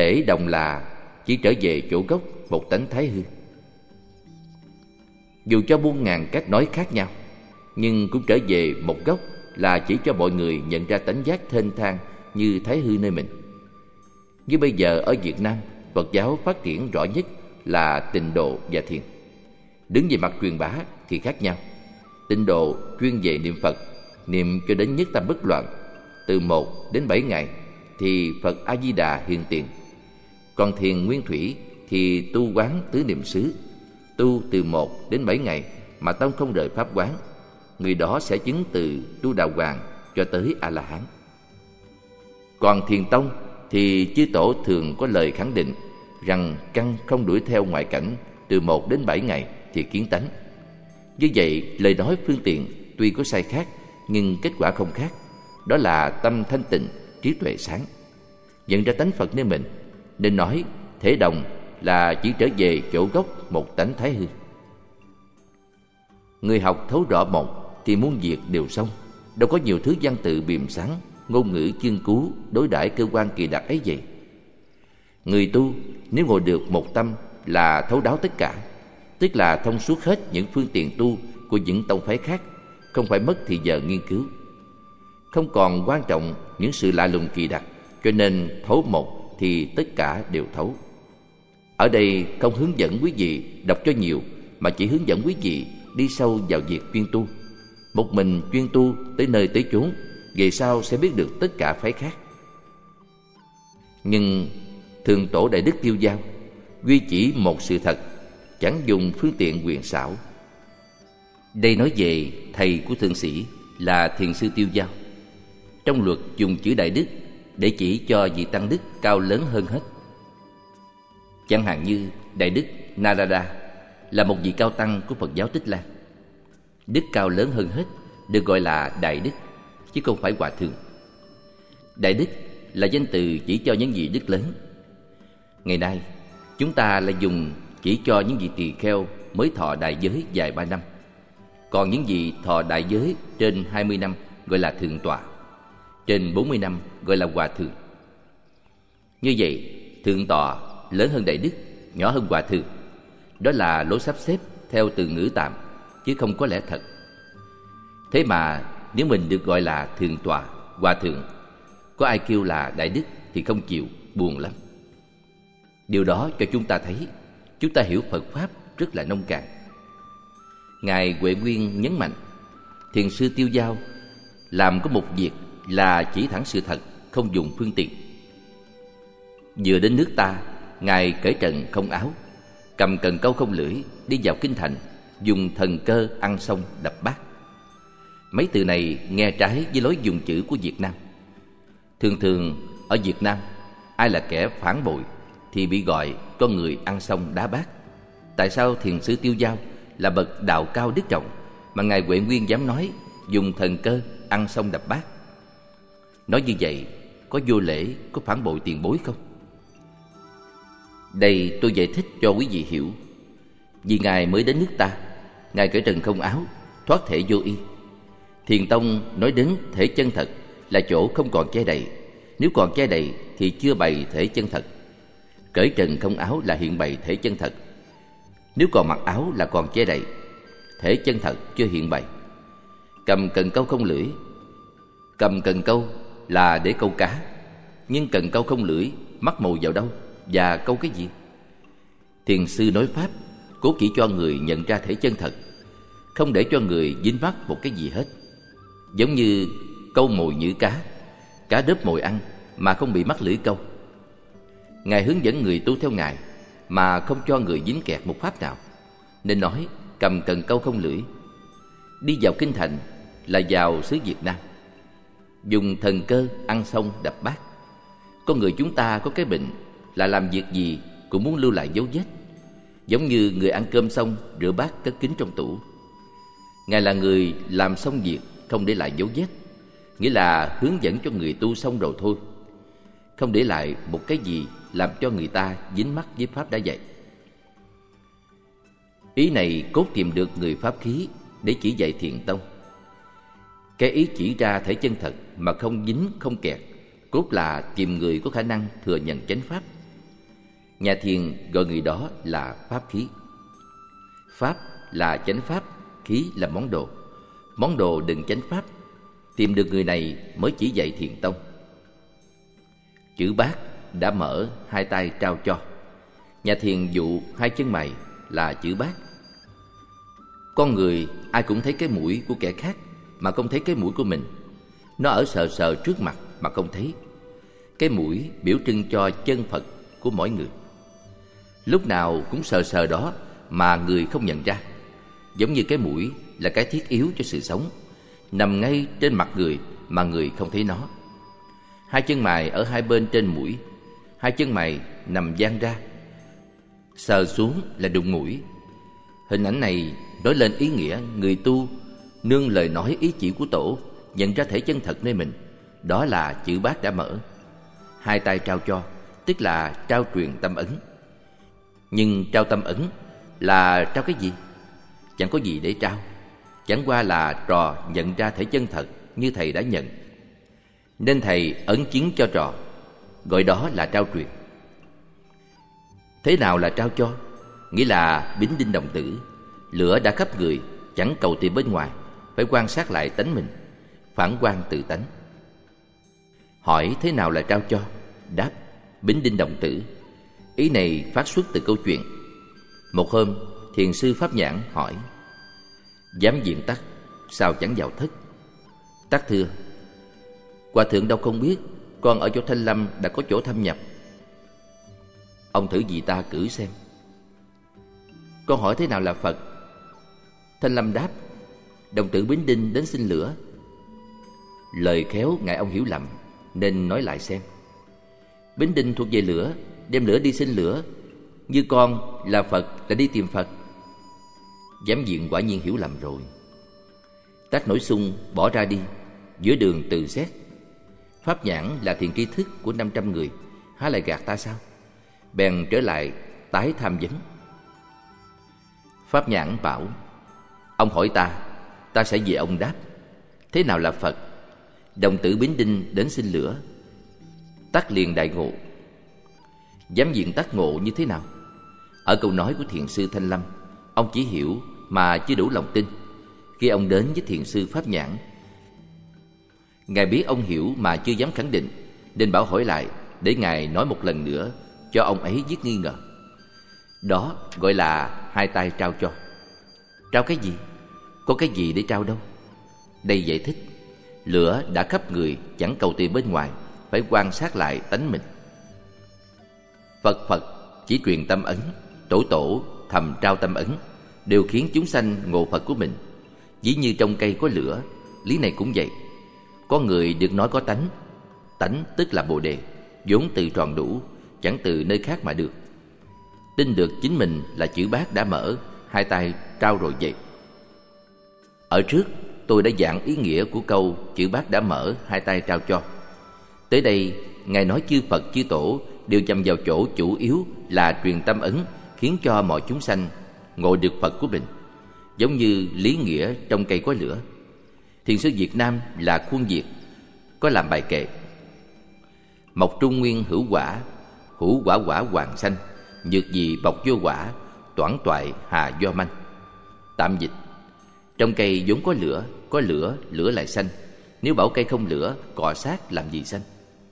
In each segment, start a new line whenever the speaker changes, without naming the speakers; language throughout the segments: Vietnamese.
Thể đồng là chỉ trở về chỗ gốc một tánh thái hư. Dù cho muôn ngàn cách nói khác nhau, nhưng cũng trở về một gốc là chỉ cho mọi người nhận ra tánh giác thênh thang như thái hư nơi mình. Như bây giờ ở Việt Nam, Phật giáo phát triển rõ nhất là tịnh độ và thiền. Đứng về mặt truyền bá thì khác nhau. Tịnh độ chuyên về niệm Phật, niệm cho đến nhất tâm bất loạn, từ 1 đến 7 ngày thì Phật A Di Đà hiện tiền. Còn thiền nguyên thủy thì tu quán tứ niệm xứ, tu từ 1 đến 7 ngày mà tâm không rời pháp quán, người đó sẽ chứng từ tu đà hoàng cho tới A La Hán. Còn thiền tông thì chư tổ thường có lời khẳng định rằng căn không đuổi theo ngoại cảnh từ 1 đến 7 ngày thì kiến tánh. Như vậy, lời nói phương tiện tuy có sai khác nhưng kết quả không khác. Đó là tâm thanh tịnh, trí tuệ sáng, nhận ra tánh Phật nơi mình, nên nói thể đồng là chỉ trở về chỗ gốc một tánh thái hư. Người học thấu rõ một thì muôn việc đều xong, đâu có nhiều thứ văn tự biềm sáng, ngôn ngữ chương cú đối đãi cơ quan kỳ đặc ấy vậy. Người tu nếu ngồi được một tâm là thấu đáo tất cả, tức là thông suốt hết những phương tiện tu của những tông phái khác, không phải mất thì giờ nghiên cứu. Không còn quan trọng những sự lạ lùng kỳ đặc, cho nên thấu một thì tất cả đều thấu. Ở đây không hướng dẫn quý vị đọc cho nhiều, mà chỉ hướng dẫn quý vị đi sâu vào việc chuyên tu. Một mình chuyên tu tới nơi tới chốn, về sau sẽ biết được tất cả phái khác. Nhưng Thường Tổ Đại Đức Tiêu Dao duy chỉ một sự thật, chẳng dùng phương tiện quyền xảo. Đây nói về thầy của thượng sĩ là Thiền sư Tiêu Dao. Trong luật dùng chữ Đại Đức để chỉ cho vị tăng đức cao lớn hơn hết. Chẳng hạn như Đại Đức Narada là một vị cao tăng của Phật giáo Tích Lan. Đức cao lớn hơn hết được gọi là Đại Đức, chứ không phải Hòa Thượng. Đại Đức là danh từ chỉ cho những vị đức lớn. Ngày nay chúng ta lại dùng chỉ cho những vị tỳ kheo mới thọ đại giới vài 3 năm. Còn những vị thọ đại giới trên 20 năm gọi là Thượng tọa, trên 40 năm gọi là Hòa Thượng. Như vậy, Thượng tọa lớn hơn Đại Đức, nhỏ hơn Hòa Thượng. Đó là lối sắp xếp theo từ ngữ tạm, chứ không có lẽ thật. Thế mà nếu mình được gọi là Thượng tọa, Hòa Thượng, có ai kêu là Đại Đức thì không chịu, buồn lắm. Điều đó cho chúng ta thấy chúng ta hiểu Phật Pháp rất là nông cạn. Ngài Huệ Nguyên nhấn mạnh, Thiền sư Tiêu Dao làm có một việc là chỉ thẳng sự thật, không dùng phương tiện. Vừa đến nước ta, Ngài cởi trần không áo, cầm cần câu không lưỡi, đi vào kinh thành, dùng thần cơ ăn xong đập bát. Mấy từ này nghe trái với lối dùng chữ của Việt Nam. Thường thường ở Việt Nam, ai là kẻ phản bội thì bị gọi con người ăn xong đá bát. Tại sao Thiền sư Tiêu Dao là bậc đạo cao đức trọng mà Ngài Huệ Nguyên dám nói dùng thần cơ ăn xong đập bát? Nói như vậy có vô lễ, có phản bội tiền bối không? Đây tôi giải thích cho quý vị hiểu. Vì Ngài mới đến nước ta, Ngài cởi trần không áo, thoát thể vô y. Thiền tông nói đến thể chân thật là chỗ không còn che đậy. Nếu còn che đậy thì chưa bày thể chân thật. Cởi trần không áo là hiện bày thể chân thật. Nếu còn mặc áo là còn che đậy, thể chân thật chưa hiện bày. Cầm cần câu không lưỡi. Cầm cần câu là để câu cá, nhưng cần câu không lưỡi mắc mồi vào đâu và câu cái gì? Thiền sư nói pháp cố chỉ cho người nhận ra thể chân thật, không để cho người dính mắc một cái gì hết. Giống như câu mồi nhử cá, cá đớp mồi ăn mà không bị mắc lưỡi câu. Ngài hướng dẫn người tu theo Ngài mà không cho người dính kẹt một pháp nào, nên nói cầm cần câu không lưỡi. Đi vào kinh thành là vào xứ Việt Nam, dùng thần cơ ăn xong đập bát. Con người chúng ta có cái bệnh là làm việc gì cũng muốn lưu lại dấu vết, giống như người ăn cơm xong rửa bát cất kín trong tủ. Ngài là người làm xong việc không để lại dấu vết, nghĩa là hướng dẫn cho người tu xong rồi thôi, không để lại một cái gì làm cho người ta dính mắc với pháp đã dạy. Ý này cốt tìm được người pháp khí để chỉ dạy thiền tông. Cái ý chỉ ra thể chân thật mà không dính không kẹt, cốt là tìm người có khả năng thừa nhận chánh pháp. Nhà thiền gọi người đó là pháp khí. Pháp là chánh pháp, khí là món đồ. Món đồ đừng chánh pháp. Tìm được người này mới chỉ dạy thiền tông. Chữ bát đã mở, hai tay trao cho. Nhà thiền dụ hai chân mày là chữ bát. Con người ai cũng thấy cái mũi của kẻ khác mà không thấy cái mũi của mình. Nó ở sờ sờ trước mặt mà không thấy. Cái mũi biểu trưng cho chân Phật của mỗi người. Lúc nào cũng sờ sờ đó mà người không nhận ra. Giống như cái mũi là cái thiết yếu cho sự sống, nằm ngay trên mặt người mà người không thấy nó. Hai chân mày ở hai bên trên mũi. Hai chân mày nằm dang ra, sờ xuống là đụng mũi. Hình ảnh này nói lên ý nghĩa người tu nương lời nói ý chỉ của Tổ, nhận ra thể chân thật nơi mình. Đó là chữ bát đã mở. Hai tay trao cho, tức là trao truyền tâm ấn. Nhưng trao tâm ấn là trao cái gì? Chẳng có gì để trao. Chẳng qua là trò nhận ra thể chân thật như thầy đã nhận. Nên thầy ấn chứng cho trò, gọi đó là trao truyền. Thế nào là trao cho? Nghĩa là bính đinh đồng tử. Lửa đã khắp người, chẳng cầu tìm bên ngoài, phải quan sát lại tánh mình, phản quan tự tánh. Hỏi thế nào là trao cho? Đáp, bính đinh đồng tử. Ý này phát xuất từ câu chuyện. Một hôm, thiền sư Pháp Nhãn hỏi: Giám diện Tắc, sao chẳng vào thất? Tắc thưa: Hòa thượng đâu không biết, con ở chỗ Thanh Lâm đã có chỗ thâm nhập. Ông thử vì ta cử xem. Con hỏi thế nào là Phật? Thanh Lâm đáp: Đồng tử bính đinh đến xin lửa. Lời khéo ngại ông hiểu lầm, nên nói lại xem. Bính đinh thuộc về lửa, đem lửa đi xin lửa. Như con là Phật là đi tìm Phật. Giám diện quả nhiên hiểu lầm rồi. Tắc nổi xung bỏ ra đi, giữa đường từ xét. Pháp Nhãn là thiền tri thức của 500 người, há lại gạt ta sao? Bèn trở lại tái tham vấn. Pháp Nhãn bảo: Ông hỏi ta sẽ về ông đáp. Thế nào là Phật? Đồng tử bính đinh đến xin lửa. Tắc liền đại ngộ. Giám diện Tắc ngộ như thế nào? Ở câu nói của thiền sư Thanh Lâm, ông chỉ hiểu mà chưa đủ lòng tin. Khi ông đến với thiền sư Pháp Nhãn, ngài biết ông hiểu mà chưa dám khẳng định, nên bảo hỏi lại để ngài nói một lần nữa, cho ông ấy dứt nghi ngờ. Đó gọi là hai tay trao cho. Trao cái gì? Có cái gì để trao đâu? Đây giải thích: lửa đã khắp người, chẳng cầu tìm bên ngoài, phải quan sát lại tánh mình. Phật chỉ truyền tâm ấn, Tổ thầm trao tâm ấn, đều khiến chúng sanh ngộ Phật của mình. Dĩ như trong cây có lửa, lý này cũng vậy. Có người được nói có tánh. Tánh tức là Bồ Đề, vốn từ tròn đủ, chẳng từ nơi khác mà được. Tin được chính mình là chữ bát đã mở, hai tay trao rồi vậy. Ở trước tôi đã giảng ý nghĩa của câu chữ bát đã mở, hai tay trao cho. Tới đây ngài nói chư Phật chư Tổ đều nhằm vào chỗ chủ yếu là truyền tâm ấn, khiến cho mọi chúng sanh ngộ được Phật của mình. Giống như lý nghĩa trong cây có lửa. Thiền sư Việt Nam là Khuôn Việt có làm bài kệ: Mộc trung nguyên hữu quả, hữu quả quả hoàng sanh, nhược gì bọc vô quả, toản toại hà do manh. Tạm dịch: trong cây vốn có lửa, lửa lại xanh. Nếu bảo cây không lửa, cọ sát làm gì xanh?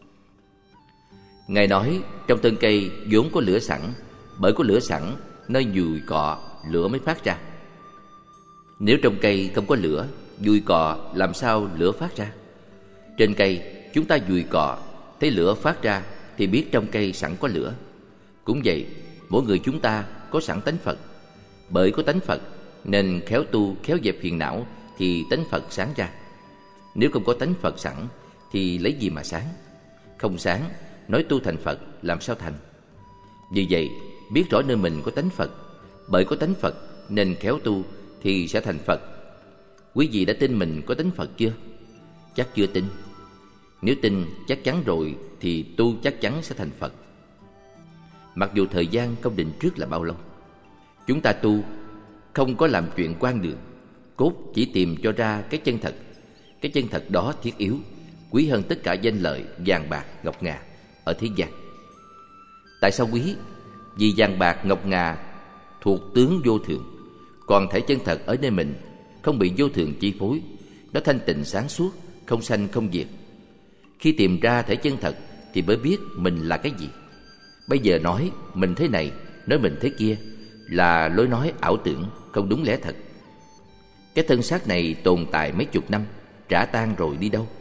Ngài nói trong thân cây vốn có lửa sẵn, bởi có lửa sẵn nơi dùi cọ lửa mới phát ra. Nếu trong cây không có lửa, dùi cọ làm sao lửa phát ra? Trên cây chúng ta dùi cọ, thấy lửa phát ra thì biết trong cây sẵn có lửa. Cũng vậy, mỗi người chúng ta có sẵn tánh Phật. Bởi có tánh Phật nên khéo tu, khéo dẹp phiền não thì tánh Phật sáng ra. Nếu không có tánh Phật sẵn thì lấy gì mà sáng? Không sáng, nói tu thành Phật làm sao thành? Vì vậy, biết rõ nơi mình có tánh Phật, bởi có tánh Phật nên khéo tu thì sẽ thành Phật. Quý vị đã tin mình có tánh Phật chưa? Chắc chưa tin. Nếu tin chắc chắn rồi thì tu chắc chắn sẽ thành Phật. Mặc dù thời gian không định trước là bao lâu, chúng ta tu không có làm chuyện quan đường, cốt chỉ tìm cho ra cái chân thật. Cái chân thật đó thiết yếu, quý hơn tất cả danh lợi, vàng bạc, ngọc ngà ở thế gian. Tại sao quý? Vì vàng bạc ngọc ngà thuộc tướng vô thường, còn thể chân thật ở nơi mình không bị vô thường chi phối. Nó thanh tịnh sáng suốt, không sanh không diệt. Khi tìm ra thể chân thật thì mới biết mình là cái gì. Bây giờ nói mình thế này, nói mình thế kia là lối nói ảo tưởng, không đúng lẽ thật. Cái thân xác này tồn tại mấy chục năm, rã tan rồi đi đâu?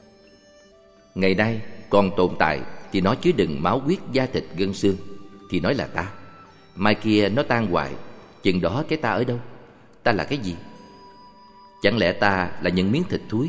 Ngày nay còn tồn tại thì nó chứa đựng máu huyết da thịt gân xương, thì nói là ta. Mai kia nó tan hoại, chừng đó cái ta ở đâu? Ta là cái gì? Chẳng lẽ ta là những miếng thịt thúi?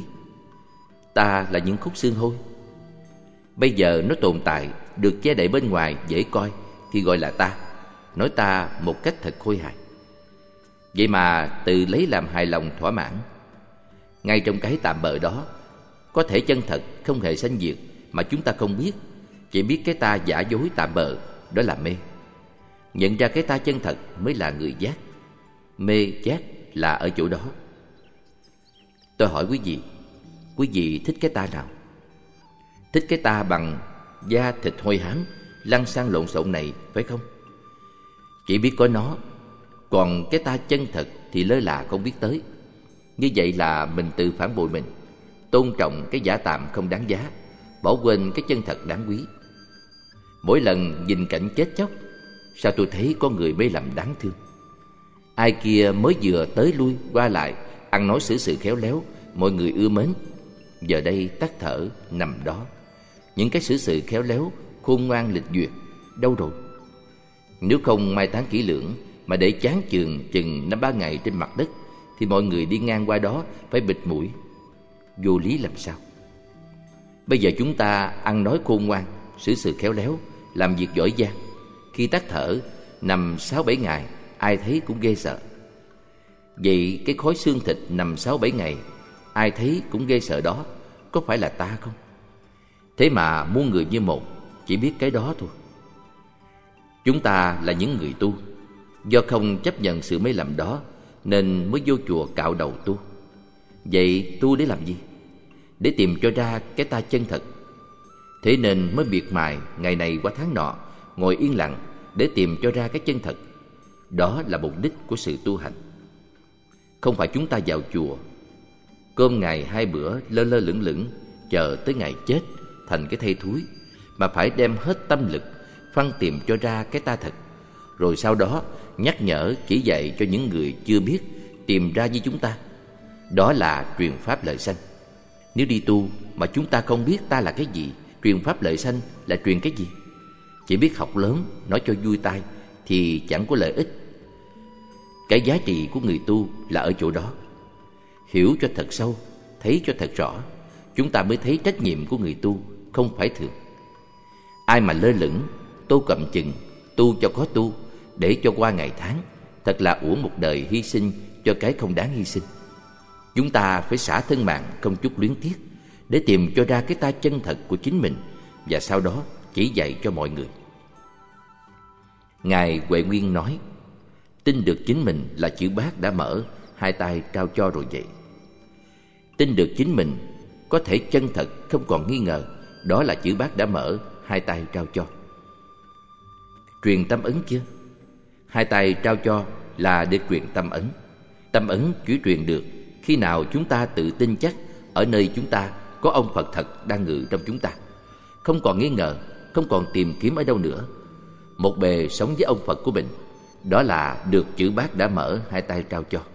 Ta là những khúc xương hôi? Bây giờ nó tồn tại, được che đậy bên ngoài dễ coi thì gọi là ta. Nói ta một cách thật khôi hài. Vậy mà tự lấy làm hài lòng thỏa mãn. Ngay trong cái tạm bợ đó có thể chân thật không hề sanh diệt mà chúng ta không biết. Chỉ biết cái ta giả dối tạm bợ, đó là mê. Nhận ra cái ta chân thật mới là người giác. Mê giác là ở chỗ đó. Tôi hỏi quý vị thích cái ta nào? Thích cái ta bằng da thịt hôi hám, lăn xăng lộn xộn này, phải không? Chỉ biết có nó, còn cái ta chân thật thì lơ là không biết tới. Như vậy là mình tự phản bội mình, tôn trọng cái giả tạm không đáng giá, bỏ quên cái chân thật đáng quý. Mỗi lần nhìn cảnh chết chóc, sao tôi thấy có người mê lầm đáng thương. Ai kia mới vừa tới lui qua lại, ăn nói xử sự khéo léo, mọi người ưa mến, giờ đây tắt thở nằm đó. Những cái xử sự khéo léo, khôn ngoan lịch duyệt đâu rồi? Nếu không mai táng kỹ lưỡng mà để chán chường chừng 5-3 ngày trên mặt đất thì mọi người đi ngang qua đó phải bịt mũi. Vô lý làm sao? Bây giờ chúng ta ăn nói khôn ngoan, xử sự khéo léo, làm việc giỏi giang, khi tắt thở nằm 6-7 ngày ai thấy cũng ghê sợ. Vậy cái khối xương thịt nằm 6-7 ngày ai thấy cũng ghê sợ đó có phải là ta không? Thế mà muôn người như một, chỉ biết cái đó thôi. Chúng ta là những người tu, do không chấp nhận sự mê lầm đó nên mới vô chùa cạo đầu tu. Vậy tu để làm gì? Để tìm cho ra cái ta chân thật. Thế nên mới miệt mài ngày này qua tháng nọ, ngồi yên lặng để tìm cho ra cái chân thật. Đó là mục đích của sự tu hành. Không phải chúng ta vào chùa, cơm ngày 2 bữa lơ lơ lửng lửng, chờ tới ngày chết thành cái thây thúi, mà phải đem hết tâm lực phân tìm cho ra cái ta thật, rồi sau đó nhắc nhở chỉ dạy cho những người chưa biết tìm ra như chúng ta. Đó là truyền pháp lợi sanh. Nếu đi tu mà chúng ta không biết ta là cái gì, truyền pháp lợi sanh là truyền cái gì? Chỉ biết học lớn nói cho vui tai thì chẳng có lợi ích. Cái giá trị của người tu là ở chỗ đó. Hiểu cho thật sâu, thấy cho thật rõ, chúng ta mới thấy trách nhiệm của người tu không phải thường. Ai mà lơ lửng, tô cầm chừng, tu cho có tu, để cho qua ngày tháng, thật là uổng một đời hy sinh cho cái không đáng hy sinh. Chúng ta phải xả thân mạng không chút luyến tiếc để tìm cho ra cái ta chân thật của chính mình, và sau đó chỉ dạy cho mọi người. Ngài Huệ Nguyên nói, tin được chính mình là chữ bát đã mở, hai tay trao cho rồi vậy. Tin được chính mình có thể chân thật không còn nghi ngờ, đó là chữ bát đã mở, hai tay trao cho. Truyền tâm ấn chưa? Hai tay trao cho là để truyền tâm ấn. Tâm ấn chỉ truyền được khi nào chúng ta tự tin chắc ở nơi chúng ta có ông Phật thật đang ngự trong chúng ta, không còn nghi ngờ, không còn tìm kiếm ở đâu nữa. Một bề sống với ông Phật của mình, đó là được chữ bát đã mở, hai tay trao cho.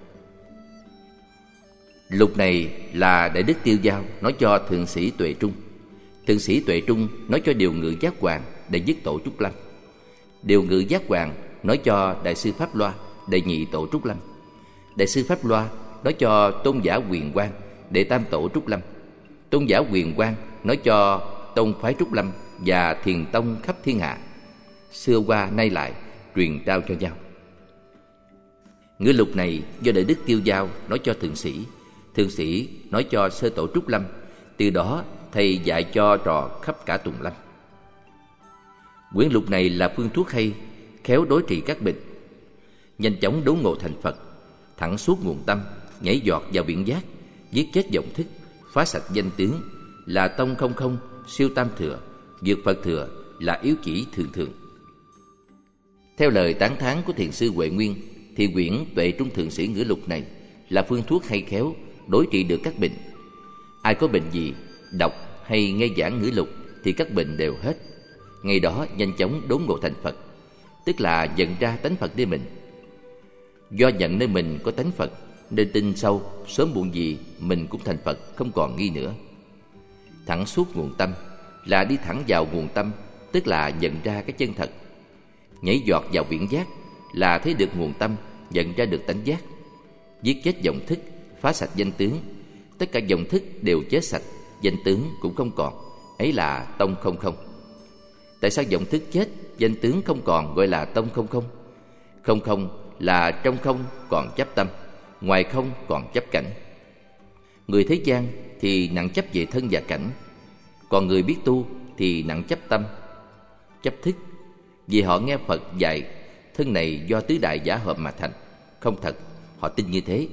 Lục này là Đại Đức Tiêu Dao nói cho Thượng sĩ Tuệ Trung. Thượng sĩ Tuệ Trung nói cho Điều Ngự Giác Hoàng Đệ Nhất Tổ Trúc Lâm. Điều Ngự Giác Hoàng nói cho Đại sư Pháp Loa Đệ Nhị Tổ Trúc Lâm. Đại sư Pháp Loa nói cho Tôn giả Huyền Quang Đệ Tam Tổ Trúc Lâm. Tôn giả Huyền Quang nói cho Tông phái Trúc Lâm và Thiền Tông khắp thiên hạ. Xưa qua nay lại truyền trao cho nhau. Ngữ lục này do Đại Đức Tiêu Dao nói cho Thượng sĩ nói cho Sơ Tổ Trúc Lâm. Từ đó thầy dạy cho trò khắp cả Tùng Lâm. Quyển lục này là phương thuốc hay, khéo đối trị các bệnh, nhanh chóng đốn ngộ thành Phật, thẳng suốt nguồn tâm, nhảy giọt vào biển giác, giết chết vọng thức, phá sạch danh tướng, là tông không không, siêu tam thừa, vượt Phật thừa, là yếu chỉ thường thường. Theo lời tán thán của thiền sư Huệ Nguyên thì quyển Tuệ Trung Thượng Sĩ Ngữ Lục này là phương thuốc hay khéo đối trị được các bệnh. Ai có bệnh gì, đọc hay nghe giảng Ngữ Lục thì các bệnh đều hết. Ngày đó nhanh chóng đốn ngộ thành Phật, tức là nhận ra tánh Phật nơi mình. Do nhận nơi mình có tánh Phật nên tin sâu sớm muộn gì mình cũng thành Phật, không còn nghi nữa. Thẳng suốt nguồn tâm là đi thẳng vào nguồn tâm, tức là nhận ra cái chân thật. Nhảy giọt vào biển giác là thấy được nguồn tâm, nhận ra được tánh giác. Giết chết vọng thức, phá sạch danh tướng. Tất cả vọng thức đều chết sạch, danh tướng cũng không còn. Ấy là tông không không. Tại sao vọng thức chết, danh tướng không còn gọi là tông không không? Không không là trong không còn chấp tâm, ngoài không còn chấp cảnh. Người thế gian thì nặng chấp về thân và cảnh, còn người biết tu thì nặng chấp tâm, chấp thức. Vì họ nghe Phật dạy thân này do tứ đại giả hợp mà thành, không thật, họ tin như thế.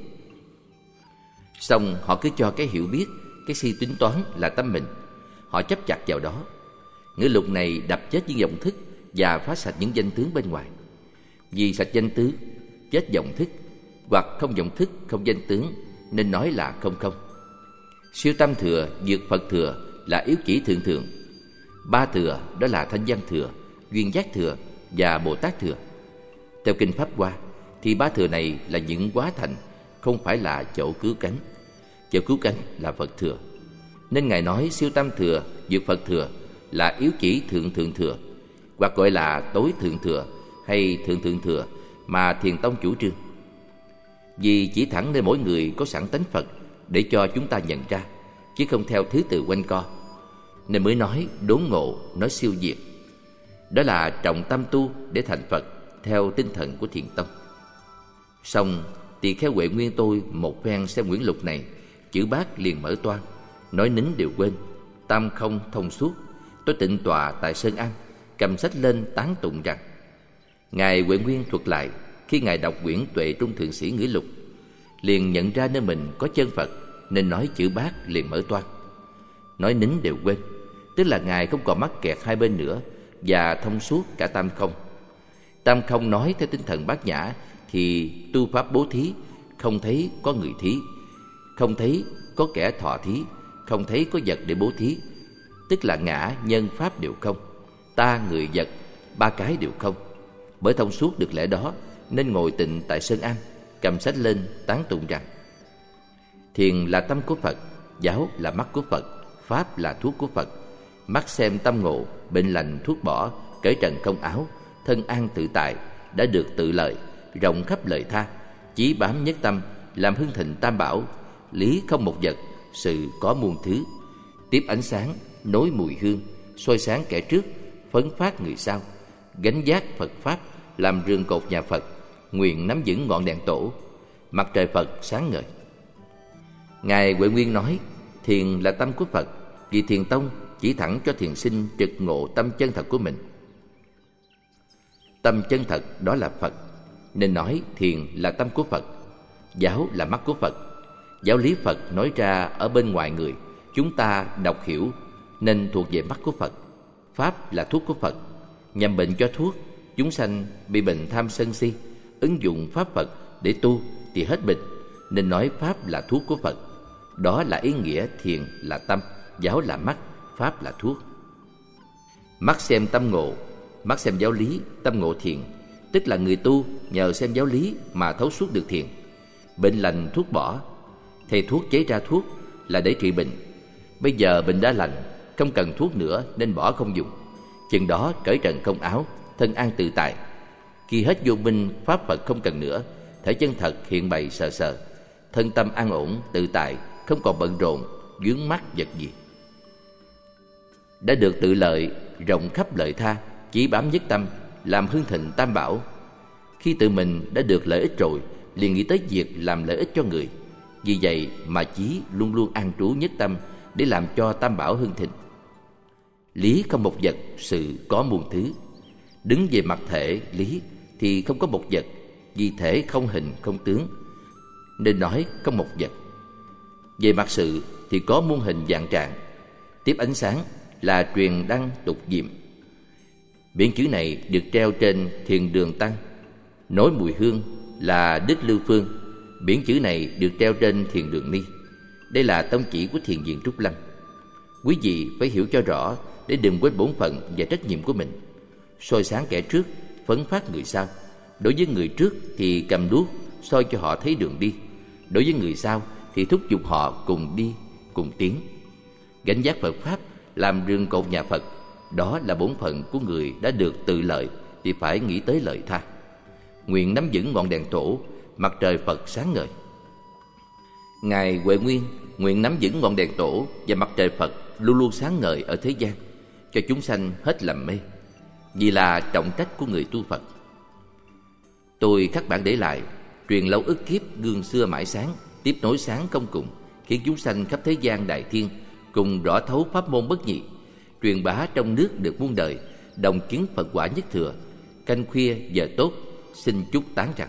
Xong họ cứ cho cái hiểu biết, cái si tính toán là tâm mình, họ chấp chặt vào đó. Ngữ lục này đập chết những vọng thức và phá sạch những danh tướng bên ngoài. Vì sạch danh tướng, chết vọng thức, hoặc không vọng thức, không danh tướng, nên nói là không không. Siêu tâm thừa, vượt Phật thừa là yếu chỉ thượng thượng. Ba thừa đó là thanh văn thừa, duyên giác thừa và Bồ Tát thừa. Theo kinh Pháp Hoa thì ba thừa này là những hóa thành, không phải là chỗ cứu cánh. Chỗ cứu cánh là Phật thừa. Nên Ngài nói siêu tâm thừa, vượt Phật thừa là yếu chỉ thượng thượng thừa, hoặc gọi là tối thượng thừa hay thượng thượng thừa mà Thiền Tông chủ trương. Vì chỉ thẳng nơi mỗi người có sẵn tánh Phật để cho chúng ta nhận ra, chứ không theo thứ tự quanh co, nên mới nói đốn ngộ, nói siêu diệt. Đó là trọng tâm tu để thành Phật theo tinh thần của Thiền Tông. Xong tỳ kheo Huệ Nguyên tôi một phen xem quyển lục này, chữ bát liền mở toang, nói nín đều quên, tam không thông suốt. Tôi tịnh tọa tại Sơn An, cầm sách lên tán tụng rằng: Ngài Huệ Nguyên thuật lại khi Ngài đọc quyển Tuệ Trung Thượng Sĩ Ngữ Lục, liền nhận ra nơi mình có chân Phật, nên nói chữ bát liền mở toang. Nói nín đều quên, tức là Ngài không còn mắc kẹt hai bên nữa và thông suốt cả tam không. Tam không nói theo tinh thần Bát Nhã thì tu pháp bố thí, không thấy có người thí, không thấy có kẻ thọ thí, không thấy có vật để bố thí, tức là ngã nhân pháp đều không, ta người vật ba cái đều không. Bởi thông suốt được lẽ đó nên ngồi tịnh tại Sơn An, cầm sách lên tán tụng rằng: Thiền là tâm của Phật, giáo là mắt của Phật, pháp là thuốc của Phật. Mắt xem tâm ngộ, bệnh lành thuốc bỏ, cởi trần không áo, thân an tự tại, đã được tự lợi, rộng khắp lời tha, chí bám nhất tâm, làm hưng thịnh tam bảo, lý không một vật, sự có muôn thứ. Tiếp ánh sáng, nối mùi hương, soi sáng kẻ trước, phấn phát người sau, gánh giác Phật pháp, làm rường cột nhà Phật, nguyện nắm vững ngọn đèn tổ, mặt trời Phật sáng ngời. Ngài Huệ Nguyên nói thiền là tâm của Phật, vì Thiền Tông chỉ thẳng cho thiền sinh trực ngộ tâm chân thật của mình. Tâm chân thật đó là Phật, nên nói thiền là tâm của Phật, giáo là mắt của Phật. Giáo lý Phật nói ra ở bên ngoài người, chúng ta đọc hiểu nên thuộc về mắt của Phật. Pháp là thuốc của Phật, nhằm bệnh cho thuốc. Chúng sanh bị bệnh tham sân si, ứng dụng pháp Phật để tu thì hết bệnh, nên nói pháp là thuốc của Phật. Đó là ý nghĩa thiền là tâm, giáo là mắt, pháp là thuốc. Mắt xem tâm ngộ, mắt xem giáo lý, tâm ngộ thiền, tức là người tu nhờ xem giáo lý mà thấu suốt được thiền. Bệnh lành thuốc bỏ, thầy thuốc chế ra thuốc là để trị bệnh. Bây giờ bệnh đã lành, không cần thuốc nữa nên bỏ không dùng. Chừng đó cởi trần không áo, thân an tự tại. Khi hết vô minh, pháp Phật không cần nữa, thể chân thật hiện bày sờ sờ, thân tâm an ổn tự tại, không còn bận rộn vướng mắc vật gì. Đã được tự lợi, rộng khắp lợi tha, chỉ bám nhất tâm, làm hưng thịnh tam bảo. Khi tự mình đã được lợi ích rồi, liền nghĩ tới việc làm lợi ích cho người. Vì vậy mà chí luôn luôn an trú nhất tâm để làm cho tam bảo hưng thịnh. Lý không một vật, sự có muôn thứ. Đứng về mặt thể lý thì không có một vật, vì thể không hình không tướng, nên nói không một vật. Về mặt sự thì có muôn hình vạn trạng. Tiếp ánh sáng là truyền đăng tục diệm. Biển chữ này được treo trên thiền đường Tăng. Nối mùi hương là Đức Lưu Phương. Biển chữ này được treo trên thiền đường Ni. Đây là tông chỉ của thiền viện Trúc Lâm. Quý vị phải hiểu cho rõ để đừng quên bổn phận và trách nhiệm của mình. Soi sáng kẻ trước, phấn phát người sau. Đối với người trước thì cầm đuốc soi cho họ thấy đường đi. Đối với người sau thì thúc giục họ cùng đi, cùng tiến. Gánh vác Phật Pháp, làm rương cột nhà Phật, đó là bổn phận của người đã được tự lợi thì phải nghĩ tới lợi tha. Nguyện nắm vững ngọn đèn tổ, mặt trời Phật sáng ngời. Ngài Huệ Nguyên nguyện nắm vững ngọn đèn tổ và mặt trời Phật luôn luôn sáng ngời ở thế gian, cho chúng sanh hết lầm mê, vì là trọng trách của người tu Phật. Tôi khắc bản để lại, truyền lâu ức kiếp gương xưa mãi sáng, tiếp nối sáng không cùng, khiến chúng sanh khắp thế gian đại thiên cùng rõ thấu pháp môn bất nhị, truyền bá trong nước được muôn đời, đồng chứng Phật quả nhất thừa. Canh khuya giờ tốt, xin chúc tán rằng.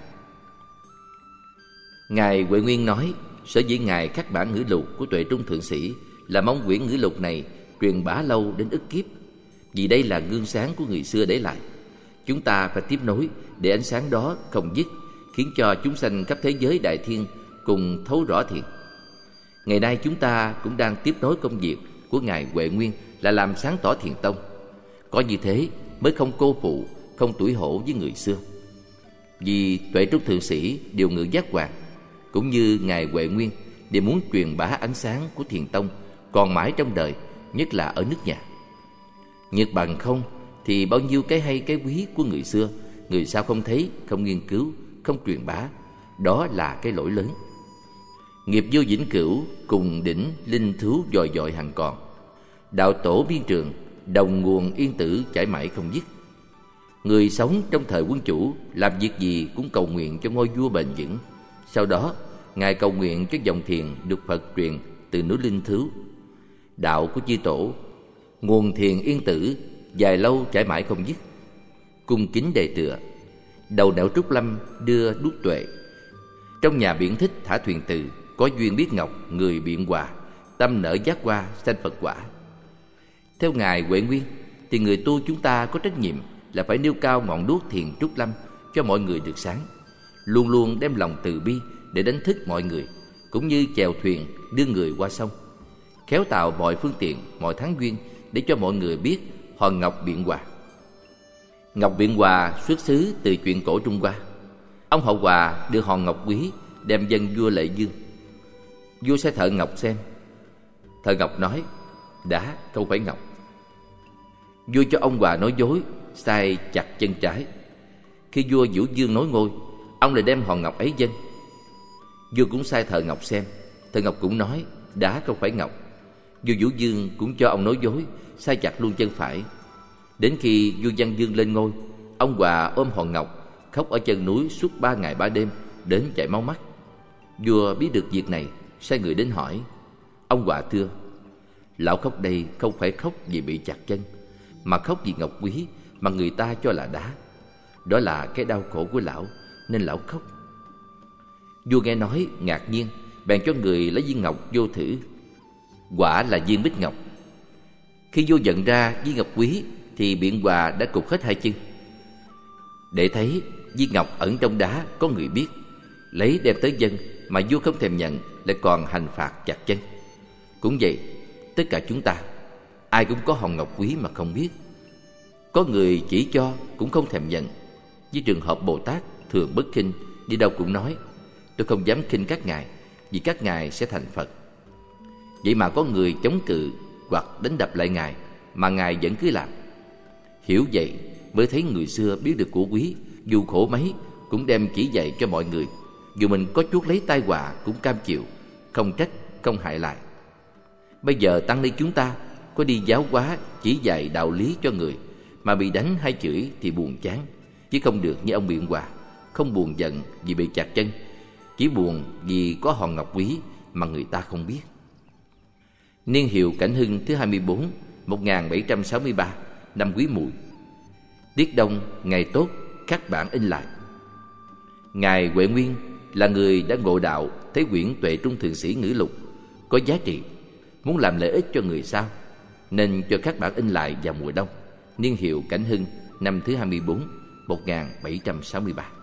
Ngài Huệ Nguyên nói, sở dĩ Ngài khắc bản ngữ lục của Tuệ Trung Thượng Sĩ là mong quyển ngữ lục này truyền bá lâu đến ức kiếp, vì đây là gương sáng của người xưa để lại. Chúng ta phải tiếp nối để ánh sáng đó không dứt, khiến cho chúng sanh khắp thế giới đại thiên cùng thấu rõ thiện. Ngày nay chúng ta cũng đang tiếp nối công việc của Ngài Huệ Nguyên là làm sáng tỏ thiền tông. Có như thế mới không cô phụ, không tủi hổ với người xưa. Vì Tuệ Trung Thượng Sĩ điều ngự giác quan, cũng như Ngài Huệ Nguyên đều muốn truyền bá ánh sáng của thiền tông còn mãi trong đời, nhất là ở nước nhà. Nhược bằng không thì bao nhiêu cái hay cái quý của người xưa, người sau không thấy, không nghiên cứu, không truyền bá. Đó là cái lỗi lớn. Nghiệp vô vĩnh cửu, cùng đỉnh linh thú dòi dòi hằng còn. Đạo tổ biên trường, đồng nguồn yên tử chảy mãi không dứt. Người sống trong thời quân chủ, làm việc gì cũng cầu nguyện cho ngôi vua bền vững. Sau đó, Ngài cầu nguyện cho dòng thiền được Phật truyền từ núi linh thú. Đạo của chư tổ, nguồn thiền yên tử, dài lâu chảy mãi không dứt. Cung kính đề tựa, đầu nẻo Trúc Lâm đưa đuốc tuệ. Trong nhà biển thích thả thuyền từ, có duyên biết ngọc, người biện hòa, tâm nở giác hoa, sanh Phật quả. Theo Ngài Huệ Nguyên thì người tu chúng ta có trách nhiệm là phải nêu cao ngọn đuốc thiền Trúc Lâm cho mọi người được sáng, luôn luôn đem lòng từ bi để đánh thức mọi người, cũng như chèo thuyền đưa người qua sông, khéo tạo mọi phương tiện, mọi tháng duyên để cho mọi người biết hòn ngọc biện hòa. Ngọc biện hòa xuất xứ từ chuyện cổ Trung Hoa. Ông Hậu Hòa đưa hòn ngọc quý đem dâng vua Lệ Dương. Vua sai thợ ngọc xem. Thợ ngọc nói: đá không phải ngọc. Vua cho ông Hòa nói dối, sai chặt chân trái. Khi vua Vũ Dương nối ngôi, ông lại đem hòn ngọc ấy dâng. Vua cũng sai thợ ngọc xem. Thợ ngọc cũng nói: đá không phải ngọc. Vua Vũ Dương cũng cho ông nói dối, sai chặt luôn chân phải. Đến khi vua Văn Dương lên ngôi, ông Hòa ôm hòn ngọc khóc ở chân núi suốt 3 ngày 3 đêm đến chảy máu mắt. Vua biết được việc này, sai người đến hỏi. Ông Hòa thưa: lão khóc đây không phải khóc vì bị chặt chân, mà khóc vì ngọc quý mà người ta cho là đá. Đó là cái đau khổ của lão nên lão khóc. Vua nghe nói ngạc nhiên, bèn cho người lấy viên ngọc vô thử. Quả là viên bích ngọc. Khi vua nhận ra viên ngọc quý thì biện hòa đã cụt hết hai chân. Để thấy viên ngọc ẩn trong đá có người biết, lấy đem tới dân mà vua không thèm nhận, lại còn hành phạt chặt chân. Cũng vậy, tất cả chúng ta ai cũng có hòn ngọc quý mà không biết. Có người chỉ cho cũng không thèm nhận. Với trường hợp Bồ Tát thường bất khinh, đi đâu cũng nói: tôi không dám khinh các ngài, vì các ngài sẽ thành Phật. Vậy mà có người chống cự hoặc đánh đập lại ngài, mà ngài vẫn cứ làm. Hiểu vậy mới thấy người xưa biết được của quý, dù khổ mấy cũng đem chỉ dạy cho mọi người. Dù mình có chuốc lấy tai họa cũng cam chịu, không trách, không hại lại. Bây giờ tăng ni chúng ta có đi giáo hóa chỉ dạy đạo lý cho người, mà bị đánh hay chửi thì buồn chán, chứ không được như ông biện hòa, không buồn giận vì bị chặt chân, chỉ buồn vì có hòn ngọc quý mà người ta không biết. Niên hiệu Cảnh Hưng thứ 24, 1763, năm Quý Mùi. Tiết Đông, ngày tốt, khắc bản in lại. Ngài Huệ Nguyên là người đã ngộ đạo, thấy quyển Tuệ Trung Thượng Sĩ ngữ lục có giá trị, muốn làm lợi ích cho người sau, nên cho khắc bản in lại vào mùa đông. Niên hiệu Cảnh Hưng năm thứ 24, 1763.